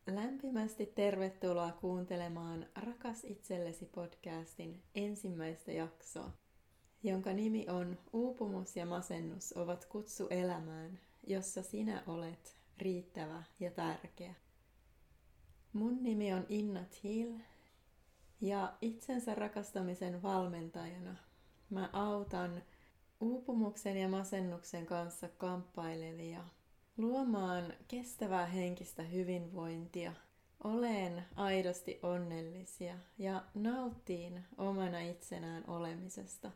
Lämpimästi tervetuloa kuuntelemaan Rakas itsellesi podcastin ensimmäistä jaksoa, jonka nimi on Uupumus ja masennus ovat kutsu elämään, jossa sinä olet riittävä ja tärkeä. Mun nimi on Inna Thiel ja itsensä rakastamisen valmentajana mä autan uupumuksen ja masennuksen kanssa kamppailevia luomaan kestävää henkistä hyvinvointia, oleen aidosti onnellisia ja nauttiin omana itsenään olemisesta.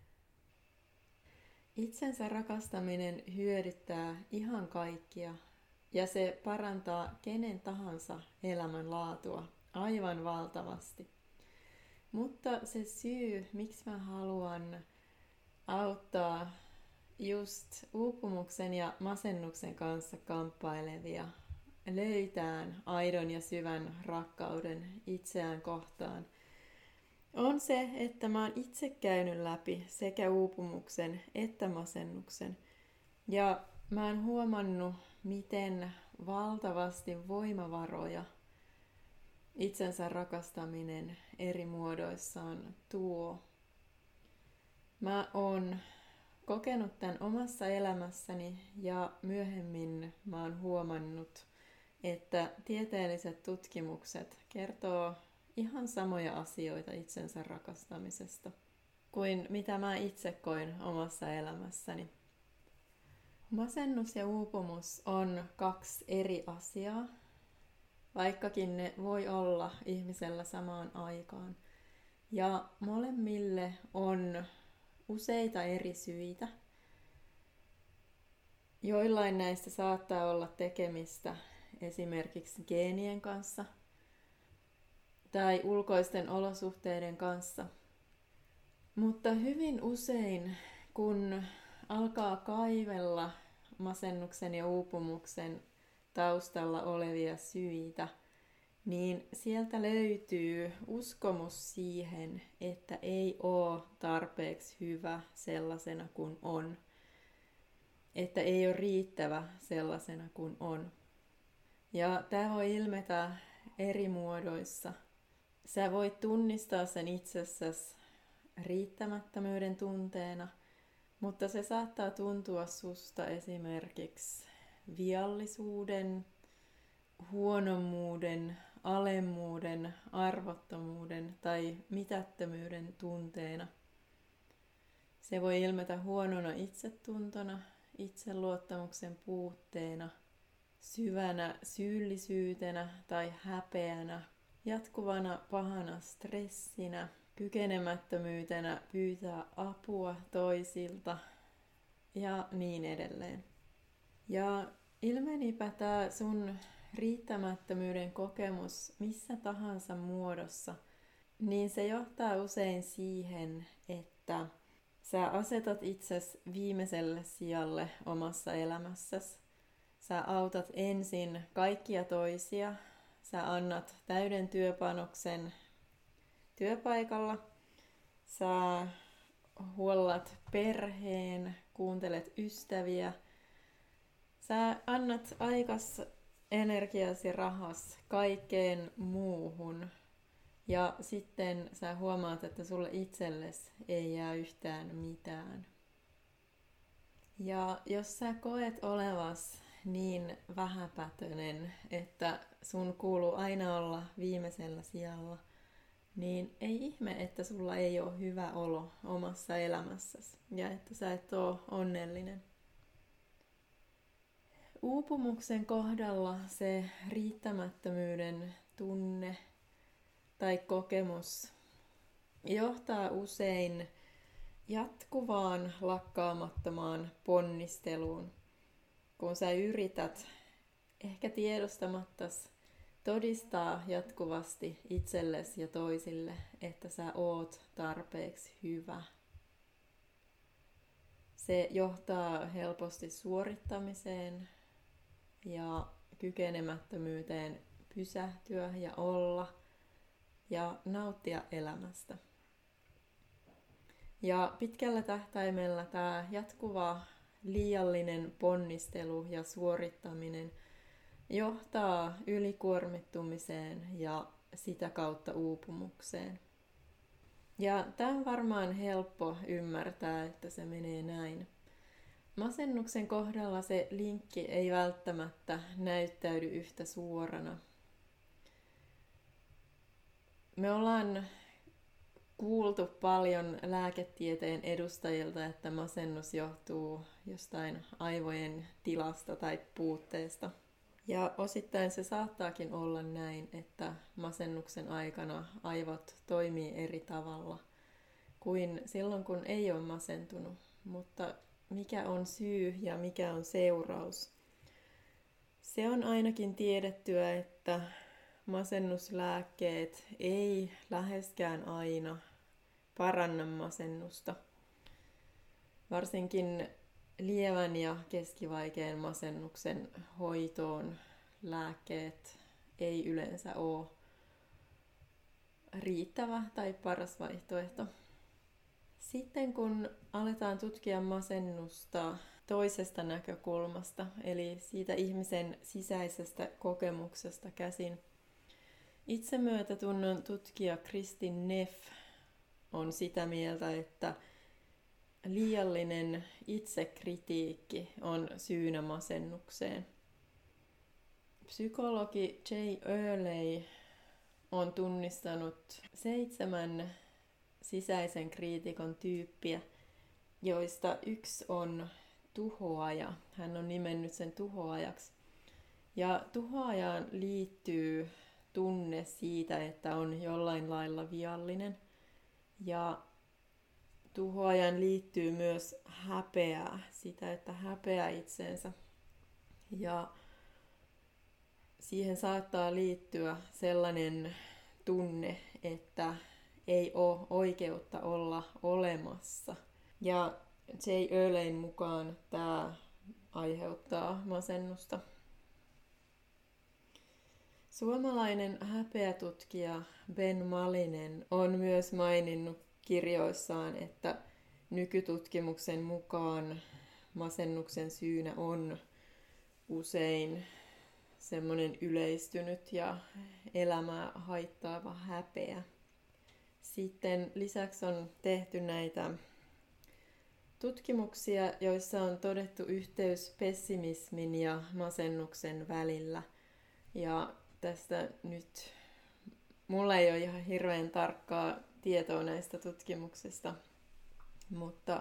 Itsensä rakastaminen hyödyttää ihan kaikkia ja se parantaa kenen tahansa elämänlaatua aivan valtavasti. Mutta se syy, miksi mä haluan auttaa just uupumuksen ja masennuksen kanssa kamppailevia löytään aidon ja syvän rakkauden itseään kohtaan, on se, että mä oon itse käynyt läpi sekä uupumuksen että masennuksen. Ja mä oon huomannut, miten valtavasti voimavaroja itsensä rakastaminen eri muodoissaan tuo. Mä oon kokenut tämän omassa elämässäni ja myöhemmin mä oon huomannut, että tieteelliset tutkimukset kertoo ihan samoja asioita itsensä rakastamisesta kuin mitä mä itse koin omassa elämässäni. Masennus ja uupumus on kaksi eri asiaa, vaikkakin ne voi olla ihmisellä samaan aikaan. Ja molemmille on useita eri syitä. Joillain näistä saattaa olla tekemistä esimerkiksi geenien kanssa tai ulkoisten olosuhteiden kanssa. Mutta hyvin usein, kun alkaa kaivella masennuksen ja uupumuksen taustalla olevia syitä, niin sieltä löytyy uskomus siihen, että ei ole tarpeeksi hyvä sellaisena kuin on. Että ei ole riittävä sellaisena kuin on. Ja tämä voi ilmetä eri muodoissa. Sä voit tunnistaa sen itsessäsi riittämättömyyden tunteena, mutta se saattaa tuntua susta esimerkiksi viallisuuden, huonommuuden, alemmuuden, arvottomuuden tai mitättömyyden tunteena. Se voi ilmetä huonona itsetuntona, itseluottamuksen puutteena, syvänä syyllisyytenä tai häpeänä, jatkuvana pahana stressinä, kykenemättömyytenä pyytää apua toisilta ja niin edelleen. Ja ilmenipä tämä sun riittämättömyyden kokemus missä tahansa muodossa, niin se johtaa usein siihen, että sä asetat itsesi viimeiselle sijalle omassa elämässäsi. Sä autat ensin kaikkia toisia. Sä annat täyden työpanoksen työpaikalla. Sä huollat perheen, kuuntelet ystäviä. Sä annat aikas, energiasi, rahas kaikkeen muuhun. Ja sitten sä huomaat, että sulle itsellesi ei jää yhtään mitään. Ja jos sä koet olevas niin vähäpätöinen, että sun kuuluu aina olla viimeisellä sijalla, niin ei ihme, että sulla ei ole hyvä olo omassa elämässäsi ja että sä et ole onnellinen. Uupumuksen kohdalla se riittämättömyyden tunne tai kokemus johtaa usein jatkuvaan lakkaamattomaan ponnisteluun, kun sä yrität ehkä tiedostamattas todistaa jatkuvasti itsellesi ja toisille, että sä oot tarpeeksi hyvä. Se johtaa helposti suorittamiseen ja kykenemättömyyteen pysähtyä ja olla ja nauttia elämästä. Ja pitkällä tähtäimellä tämä jatkuva liiallinen ponnistelu ja suorittaminen johtaa ylikuormittumiseen ja sitä kautta uupumukseen. Ja tämä on varmaan helppo ymmärtää, että se menee näin. Masennuksen kohdalla se linkki ei välttämättä näyttäydy yhtä suorana. Me ollaan kuultu paljon lääketieteen edustajilta, että masennus johtuu jostain aivojen tilasta tai puutteesta. Ja osittain se saattaakin olla näin, että masennuksen aikana aivot toimii eri tavalla kuin silloin, kun ei ole masentunut. Mutta mikä on syy ja mikä on seuraus? Se on ainakin tiedettyä, että masennuslääkkeet ei läheskään aina paranna masennusta. Varsinkin lievän ja keskivaikean masennuksen hoitoon lääkkeet ei yleensä ole riittävä tai paras vaihtoehto. Sitten kun aletaan tutkia masennusta toisesta näkökulmasta, eli siitä ihmisen sisäisestä kokemuksesta käsin, itsemyötätunnon tutkija Kristin Neff on sitä mieltä, että liiallinen itsekritiikki on syynä masennukseen. Psykologi Jay Earley on tunnistanut 7 sisäisen kriitikon tyyppiä, joista yksi on tuhoaja. Hän on nimennyt sen tuhoajaksi. Ja tuhoajaan liittyy tunne siitä, että on jollain lailla viallinen. Ja tuhoajan liittyy myös häpeää, sitä, että häpeää itseensä. Ja siihen saattaa liittyä sellainen tunne, että ei ole oikeutta olla olemassa. Ja J. Earleyn mukaan tämä aiheuttaa masennusta. Suomalainen häpeätutkija Ben Malinen on myös maininnut kirjoissaan, että nykytutkimuksen mukaan masennuksen syynä on usein semmoinen yleistynyt ja elämää haittaava häpeä. Sitten lisäksi on tehty näitä tutkimuksia, joissa on todettu yhteys pessimismin ja masennuksen välillä. Ja tästä nyt mulla ei ole ihan hirveän tarkkaa tietoa näistä tutkimuksista, mutta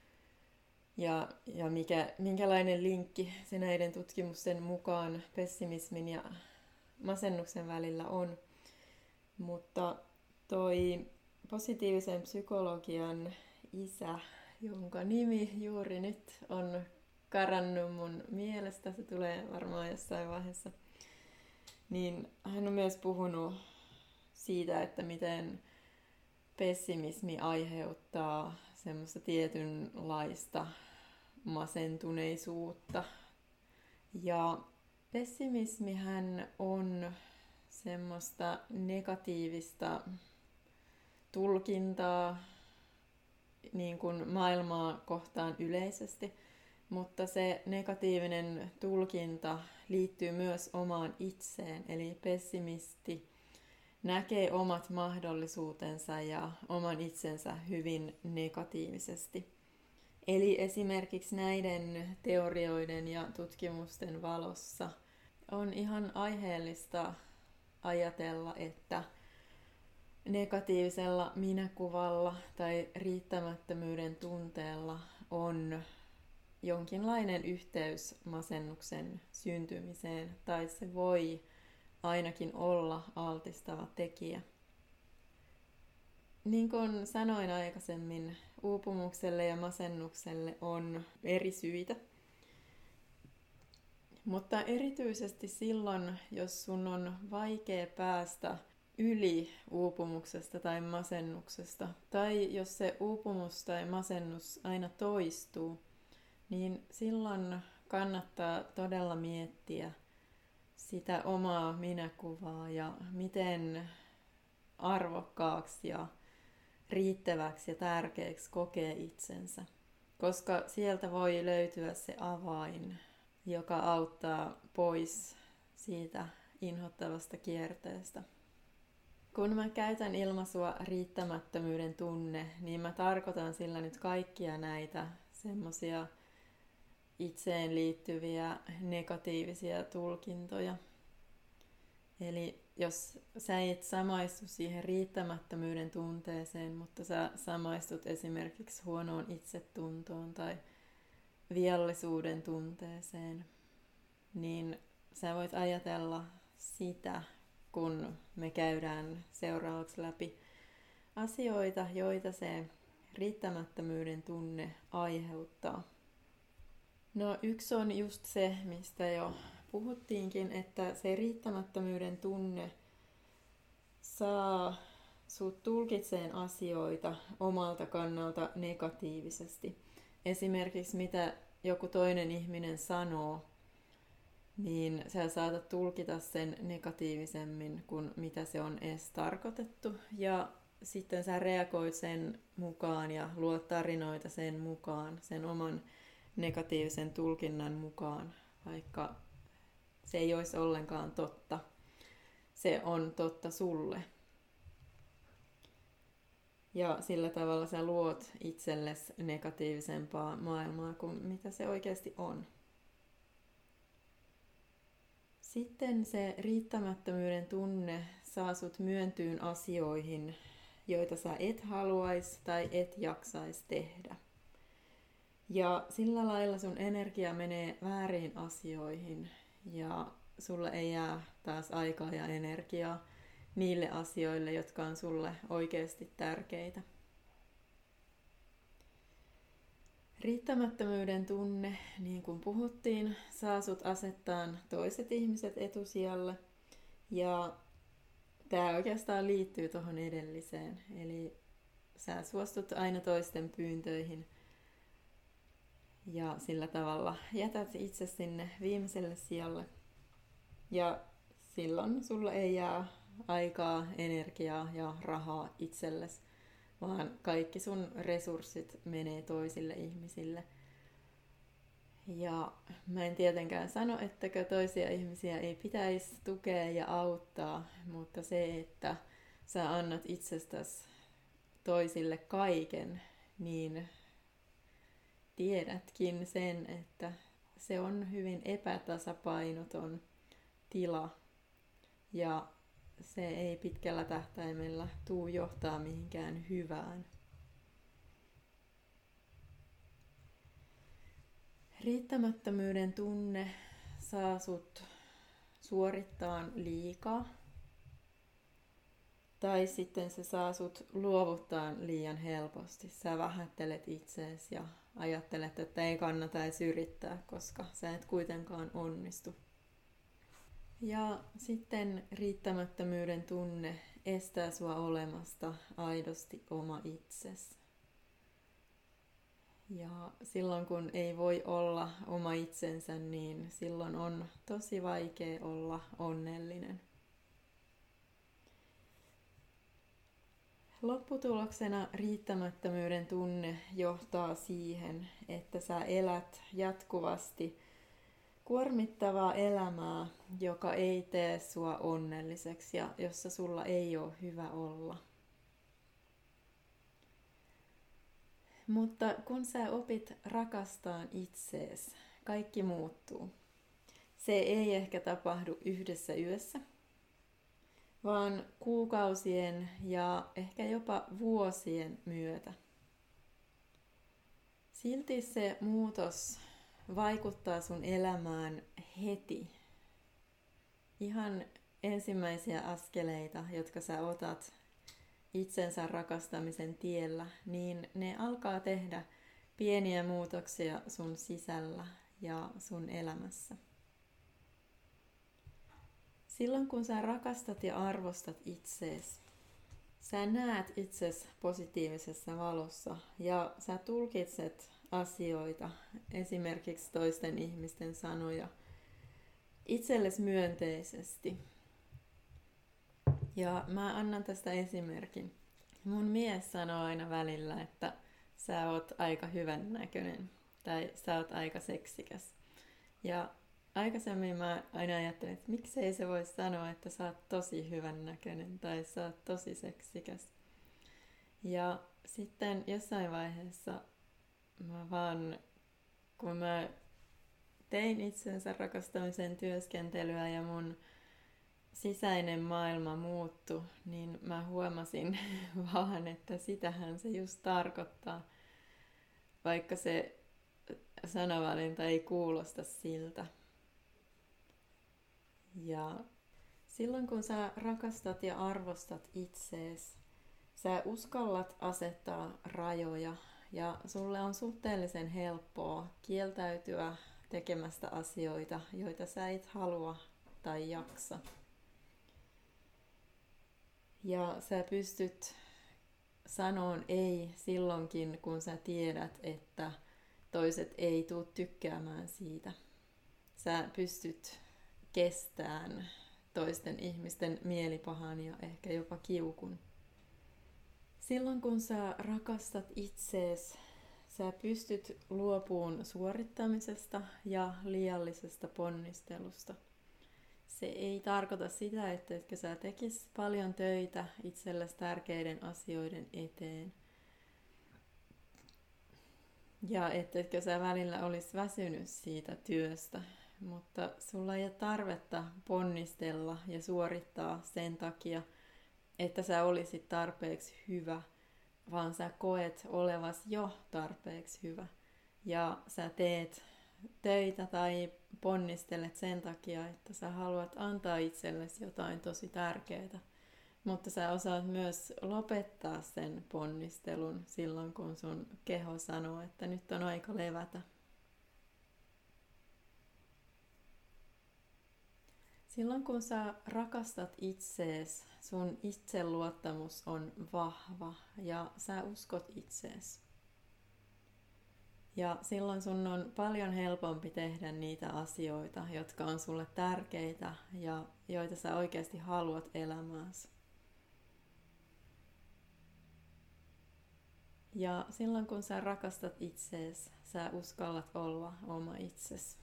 minkälainen linkki se näiden tutkimusten mukaan pessimismin ja masennuksen välillä on. Mutta toi positiivisen psykologian isä, jonka nimi juuri nyt on karannut mun mielestä, se tulee varmaan jossain vaiheessa, niin hän on myös puhunut siitä, että miten pessimismi aiheuttaa semmoista tietynlaista masentuneisuutta. Ja pessimismihän on semmoista negatiivista tulkintaa niin kuin maailmaa kohtaan yleisesti, mutta se negatiivinen tulkinta liittyy myös omaan itseen, eli pessimisti näkee omat mahdollisuutensa ja oman itsensä hyvin negatiivisesti. Eli esimerkiksi näiden teorioiden ja tutkimusten valossa on ihan aiheellista ajatella, että negatiivisella minäkuvalla tai riittämättömyyden tunteella on jonkinlainen yhteys masennuksen syntymiseen, tai se voi ainakin olla altistava tekijä. Niin kuin sanoin aikaisemmin, uupumukselle ja masennukselle on eri syitä. Mutta erityisesti silloin, jos sun on vaikea päästä yli uupumuksesta tai masennuksesta, tai jos se uupumus tai masennus aina toistuu, niin silloin kannattaa todella miettiä sitä omaa minäkuvaa ja miten arvokkaaksi ja riittäväksi ja tärkeäksi kokee itsensä. Koska sieltä voi löytyä se avain, joka auttaa pois siitä inhottavasta kierteestä. Kun mä käytän ilmaisua riittämättömyyden tunne, niin mä tarkoitan sillä nyt kaikkia näitä semmosia itseen liittyviä negatiivisia tulkintoja. Eli jos sä et samaistu siihen riittämättömyyden tunteeseen, mutta sä samaistut esimerkiksi huonoon itsetuntoon tai viallisuuden tunteeseen, niin sä voit ajatella sitä, kun me käydään seuraavaksi läpi asioita, joita se riittämättömyyden tunne aiheuttaa. No yksi on just se, mistä jo puhuttiinkin, että se riittämättömyyden tunne saa sut tulkitseen asioita omalta kannalta negatiivisesti. Esimerkiksi mitä joku toinen ihminen sanoo, niin sä saatat tulkita sen negatiivisemmin kuin mitä se on edes tarkoitettu. Ja sitten sä reagoit sen mukaan ja luot tarinoita sen mukaan, sen oman negatiivisen tulkinnan mukaan, vaikka se ei olisi ollenkaan totta. Se on totta sulle. Ja sillä tavalla sä luot itsellesi negatiivisempaa maailmaa kuin mitä se oikeasti on. Sitten se riittämättömyyden tunne saa sut myöntyyn asioihin, joita sä et haluaisi tai et jaksaisi tehdä. Ja sillä lailla sun energia menee vääriin asioihin ja sulle ei jää taas aikaa ja energiaa niille asioille, jotka on sulle oikeasti tärkeitä. Riittämättömyyden tunne, niin kuin puhuttiin, saa sut asettaan toiset ihmiset etusijalle. Ja tämä oikeastaan liittyy tuohon edelliseen. Eli sä suostut aina toisten pyyntöihin ja sillä tavalla jätät itse sinne viimeiselle sijalle. Ja silloin sulla ei jää aikaa, energiaa ja rahaa itsellesi, vaan kaikki sun resurssit menee toisille ihmisille. Ja mä en tietenkään sano, ettäkö toisia ihmisiä ei pitäisi tukea ja auttaa, mutta se, että sä annat itsestäsi toisille kaiken, niin tiedätkin sen, että se on hyvin epätasapainoton tila ja se ei pitkällä tähtäimellä tuu johtaa mihinkään hyvään. Riittämättömyyden tunne saa sut suorittaa liikaa. Tai sitten se saa sut luovuttaa liian helposti. Sä vähättelet itseesi ja ajattelet, että ei kannata edes yrittää, koska sä et kuitenkaan onnistu. Ja sitten riittämättömyyden tunne estää sua olemasta aidosti oma itsesi. Ja silloin kun ei voi olla oma itsensä, niin silloin on tosi vaikea olla onnellinen. Lopputuloksena riittämättömyyden tunne johtaa siihen, että sä elät jatkuvasti kuormittavaa elämää, joka ei tee sua onnelliseksi ja jossa sulla ei ole hyvä olla. Mutta kun sä opit rakastaan itseesi, kaikki muuttuu. Se ei ehkä tapahdu yhdessä yössä, vaan kuukausien ja ehkä jopa vuosien myötä. Silti se muutos vaikuttaa sun elämään heti. Ihan ensimmäisiä askeleita, jotka sä otat itsensä rakastamisen tiellä, niin ne alkaa tehdä pieniä muutoksia sun sisällä ja sun elämässä. Silloin kun sä rakastat ja arvostat itseesi, sä näet itsesi positiivisessa valossa ja sä tulkitset asioita, esimerkiksi toisten ihmisten sanoja, itsellesi myönteisesti. Ja mä annan tästä esimerkin. Mun mies sanoo aina välillä, että sä oot aika hyvän näköinen tai sä oot aika seksikäs. Ja aikaisemmin mä aina ajattelin, että miksei se voi sanoa, että sä oot tosi hyvän näköinen tai sä oot tosi seksikäs. Ja sitten jossain vaiheessa mä vaan, kun mä tein itsensä rakastamisen työskentelyä ja mun sisäinen maailma muuttui, niin mä huomasin vaan, että sitähän se just tarkoittaa, vaikka se sanavalinta ei kuulosta siltä. Ja silloin kun sä rakastat ja arvostat itseesi, sä uskallat asettaa rajoja ja sulle on suhteellisen helppoa kieltäytyä tekemästä asioita, joita sä et halua tai jaksa. Ja sä pystyt sanoon ei silloinkin, kun sä tiedät, että toiset ei tule tykkäämään siitä. Sä pystyt kestämään toisten ihmisten mielipahan ja ehkä jopa kiukun. Silloin kun sä rakastat itseesi, sä pystyt luopuun suorittamisesta ja liiallisesta ponnistelusta. Se ei tarkoita sitä, että sä tekis paljon töitä itsellesi tärkeiden asioiden eteen. Ja etteikö sä välillä olisi väsynyt siitä työstä, mutta sulla ei ole tarvetta ponnistella ja suorittaa sen takia, että sä olisit tarpeeksi hyvä, vaan sä koet olevas jo tarpeeksi hyvä. Ja sä teet töitä tai ponnistelet sen takia, että sä haluat antaa itsellesi jotain tosi tärkeää. Mutta sä osaat myös lopettaa sen ponnistelun silloin, kun sun keho sanoo, että nyt on aika levätä. Silloin kun sä rakastat itseesi, sun itseluottamus on vahva ja sä uskot itseesi. Ja silloin sun on paljon helpompi tehdä niitä asioita, jotka on sulle tärkeitä ja joita sä oikeasti haluat elämääsi. Ja silloin kun sä rakastat itseesi, sä uskallat olla oma itsesi.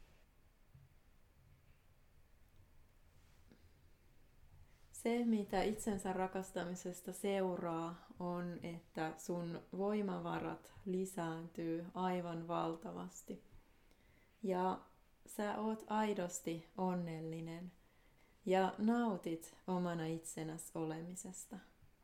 Se, mitä itsensä rakastamisesta seuraa, on, että sun voimavarat lisääntyy aivan valtavasti. Ja sä oot aidosti onnellinen ja nautit omana itsenäsi olemisesta.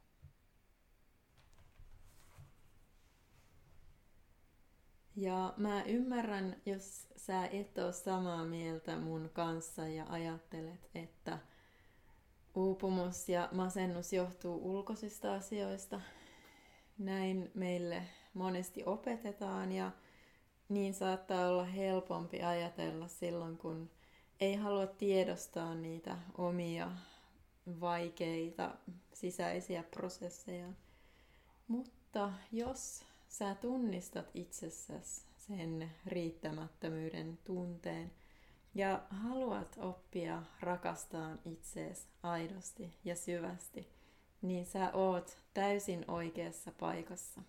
Ja mä ymmärrän, jos sä et ole samaa mieltä mun kanssa ja ajattelet, että uupumus ja masennus johtuu ulkoisista asioista. Näin meille monesti opetetaan ja niin saattaa olla helpompi ajatella silloin, kun ei halua tiedostaa niitä omia vaikeita sisäisiä prosesseja. Mutta jos sä tunnistat itsessäsi sen riittämättömyyden tunteen ja haluat oppia rakastaan itseesi aidosti ja syvästi, niin sä oot täysin oikeassa paikassa.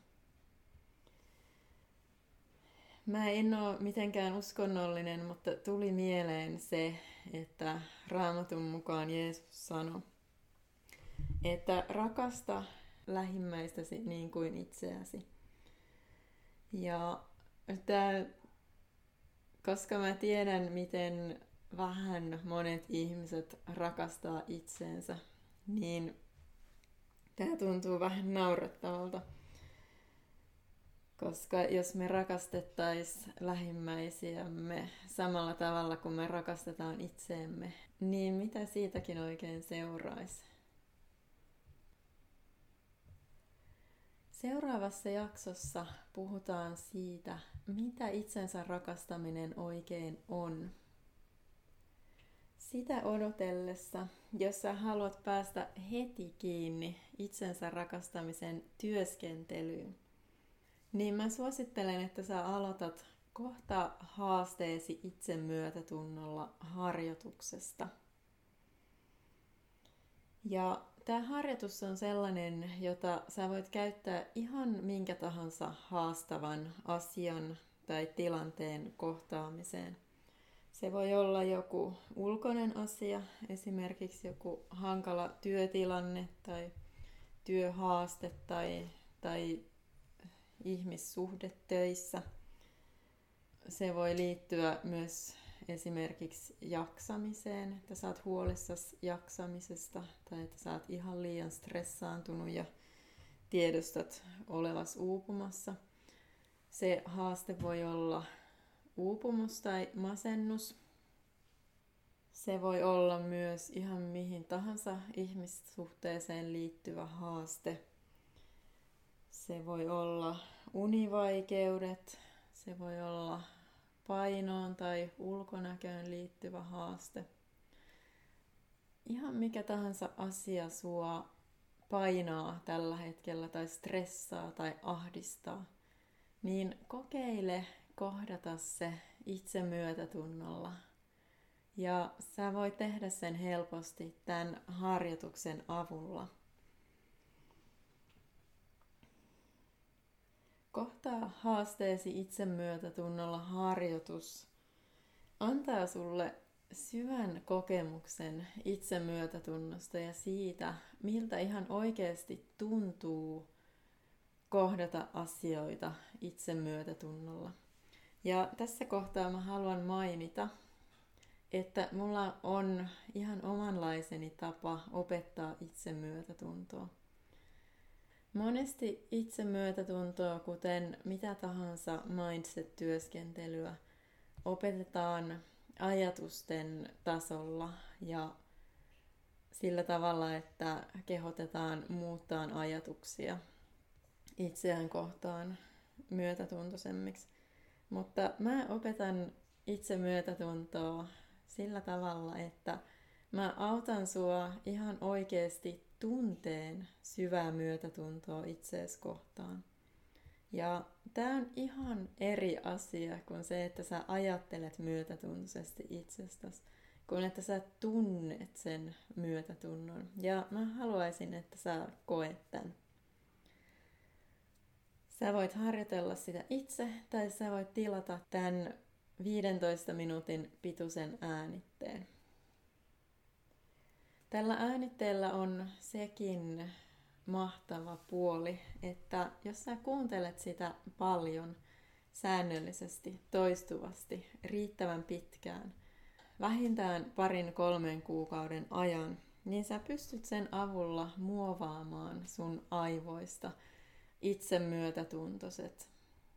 Mä en oo mitenkään uskonnollinen, mutta tuli mieleen se, että Raamatun mukaan Jeesus sanoi, että rakasta lähimmäistäsi niin kuin itseäsi. Ja koska mä tiedän, miten vähän monet ihmiset rakastaa itseensä, niin tää tuntuu vähän naurettavalta. Koska jos me rakastettaisiin lähimmäisiämme samalla tavalla kuin me rakastetaan itseemme, niin mitä siitäkin oikein seuraisi? Seuraavassa jaksossa puhutaan siitä, mitä itsensä rakastaminen oikein on. Sitä odotellessa, jos sä haluat päästä heti kiinni itsensä rakastamisen työskentelyyn, niin mä suosittelen, että sä aloitat kohta haasteesi itsemyötätunnolla harjoituksesta. Ja tämä harjoitus on sellainen, jota sä voit käyttää ihan minkä tahansa haastavan asian tai tilanteen kohtaamiseen. Se voi olla joku ulkoinen asia, esimerkiksi joku hankala työtilanne tai työhaaste tai ihmissuhde töissä. Se voi liittyä myös esimerkiksi jaksamiseen, että sä oot huolissasi jaksamisesta tai että sä oot ihan liian stressaantunut ja tiedostat olevas uupumassa. Se haaste voi olla uupumus tai masennus. Se voi olla myös ihan mihin tahansa ihmissuhteeseen liittyvä haaste. Se voi olla univaikeudet, se voi olla painoon tai ulkonäköön liittyvä haaste. Ihan mikä tahansa asia sua painaa tällä hetkellä tai stressaa tai ahdistaa, niin kokeile kohdata se itsemyötätunnolla. Ja sä voit tehdä sen helposti tämän harjoituksen avulla. Kohtaa haasteesi itsemyötätunnolla harjoitus antaa sulle syvän kokemuksen itsemyötätunnosta ja siitä, miltä ihan oikeasti tuntuu kohdata asioita itsemyötätunnolla. Ja tässä kohtaa mä haluan mainita, että mulla on ihan omanlaiseni tapa opettaa itsemyötätuntoa. Monesti itsemyötätuntoa, kuten mitä tahansa mindset-työskentelyä, opetetaan ajatusten tasolla ja sillä tavalla, että kehotetaan muuttaa ajatuksia itseään kohtaan myötätuntoisemmiksi. Mutta mä opetan itsemyötätuntoa sillä tavalla, että mä autan sua ihan oikeasti tunteen syvää myötätuntoa itsees kohtaan. Ja tää on ihan eri asia kuin se, että sä ajattelet myötätuntoisesti itsestäsi, kuin että sä tunnet sen myötätunnon. Ja mä haluaisin, että sä koet tän. Sä voit harjoitella sitä itse, tai sä voit tilata tämän 15 minuutin pituisen äänitteen. Tällä äänitteellä on sekin mahtava puoli, että jos sä kuuntelet sitä paljon, säännöllisesti, toistuvasti, riittävän pitkään, vähintään 2-3 kuukauden ajan, niin sä pystyt sen avulla muovaamaan sun aivoista itsemyötätuntoiset.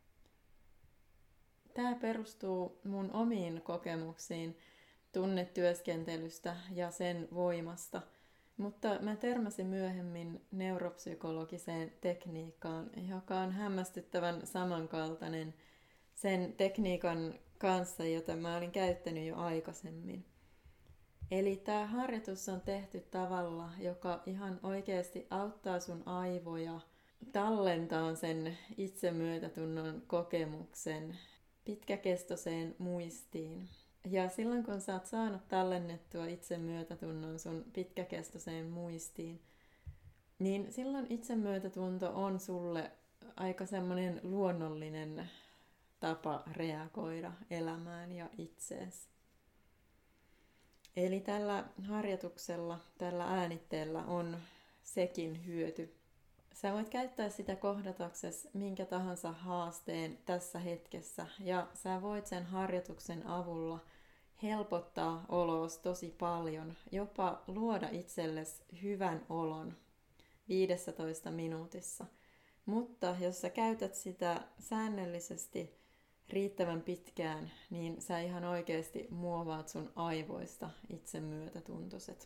Tämä perustuu mun omiin kokemuksiin tunnetyöskentelystä ja sen voimasta, mutta mä törmäsin myöhemmin neuropsykologiseen tekniikkaan, joka on hämmästyttävän samankaltainen sen tekniikan kanssa, jota mä olin käyttänyt jo aikaisemmin. Eli tämä harjoitus on tehty tavalla, joka ihan oikeasti auttaa sun aivoja tallentaa sen itsemyötätunnon kokemuksen pitkäkestoiseen muistiin. Ja silloin kun sä oot saanut tallennettua itsemyötätunnon sun pitkäkestoiseen muistiin, niin silloin itsemyötätunto on sulle aika semmoinen luonnollinen tapa reagoida elämään ja itseesi. Eli tällä harjoituksella, tällä äänitteellä on sekin hyöty. Sä voit käyttää sitä kohdataksesi minkä tahansa haasteen tässä hetkessä ja sä voit sen harjoituksen avulla helpottaa oloos tosi paljon, jopa luoda itsellesi hyvän olon 15 minuutissa. Mutta jos sä käytät sitä säännöllisesti riittävän pitkään, niin sä ihan oikeasti muovaat sun aivoista itsemyötätuntoiset.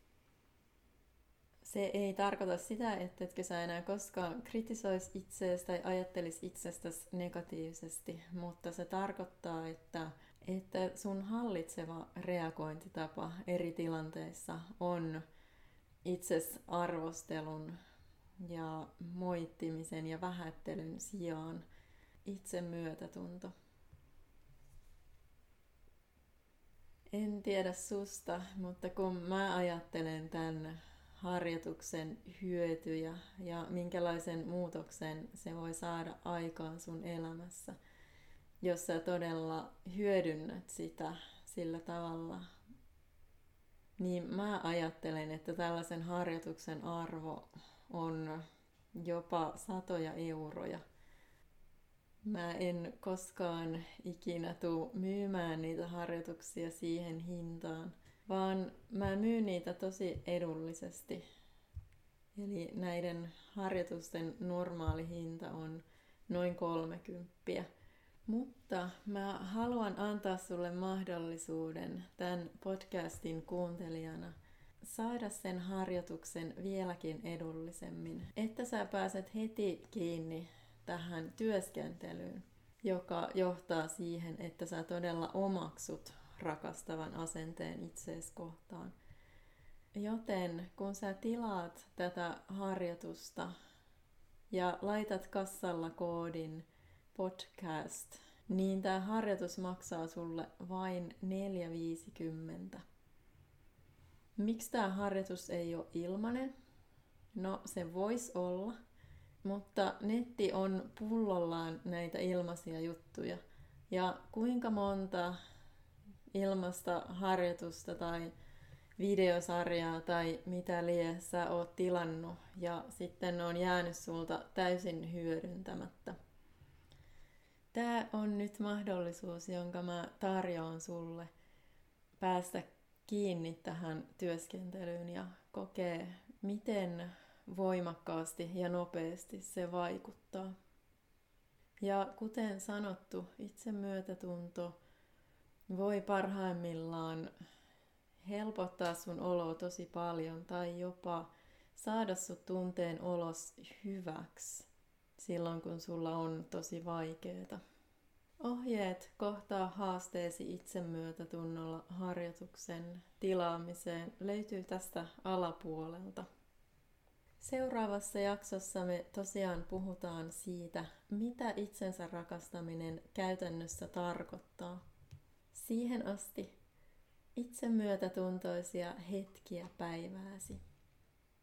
Se ei tarkoita sitä, ettetkö sä enää koskaan kritisoisi itseäsi tai ajattelisi itsestäsi negatiivisesti, mutta se tarkoittaa, että sun hallitseva reagointitapa eri tilanteissa on itsesarvostelun ja moittimisen ja vähättelyn sijaan itsemyötätunto. En tiedä susta, mutta kun mä ajattelen tämän harjoituksen hyötyjä ja minkälaisen muutoksen se voi saada aikaan sun elämässä, jos sä todella hyödynnät sitä sillä tavalla, niin mä ajattelen, että tällaisen harjoituksen arvo on jopa satoja euroja. Mä en koskaan ikinä tule myymään niitä harjoituksia siihen hintaan, vaan mä myyn niitä tosi edullisesti. Eli näiden harjoitusten normaali hinta on noin 30. Mutta mä haluan antaa sulle mahdollisuuden tämän podcastin kuuntelijana saada sen harjoituksen vieläkin edullisemmin, että sä pääset heti kiinni tähän työskentelyyn, joka johtaa siihen, että sä todella omaksut rakastavan asenteen itseesi kohtaan. Joten kun sä tilaat tätä harjoitusta ja laitat kassalla koodin podcast, niin tämä harjoitus maksaa sulle vain 4,50. Miksi tämä harjoitus ei ole ilmainen? No se voisi olla, mutta netti on pullollaan näitä ilmaisia juttuja. Ja kuinka monta ilmaista harjoitusta tai videosarjaa tai mitä lie sä oot tilannut ja sitten ne on jäänyt sulta täysin hyödyntämättä. Tää on nyt mahdollisuus, jonka mä tarjoan sulle päästä kiinni tähän työskentelyyn ja kokee, miten voimakkaasti ja nopeasti se vaikuttaa. Ja kuten sanottu, itsemyötätunto voi parhaimmillaan helpottaa sun oloa tosi paljon tai jopa saada sut tunteen olos hyväksi silloin, kun sulla on tosi vaikeeta. Ohjeet kohtaa haasteesi itsemyötätunnolla harjoituksen tilaamiseen löytyy tästä alapuolelta. Seuraavassa jaksossa me tosiaan puhutaan siitä, mitä itsensä rakastaminen käytännössä tarkoittaa. Siihen asti itsemyötätuntoisia hetkiä päivääsi.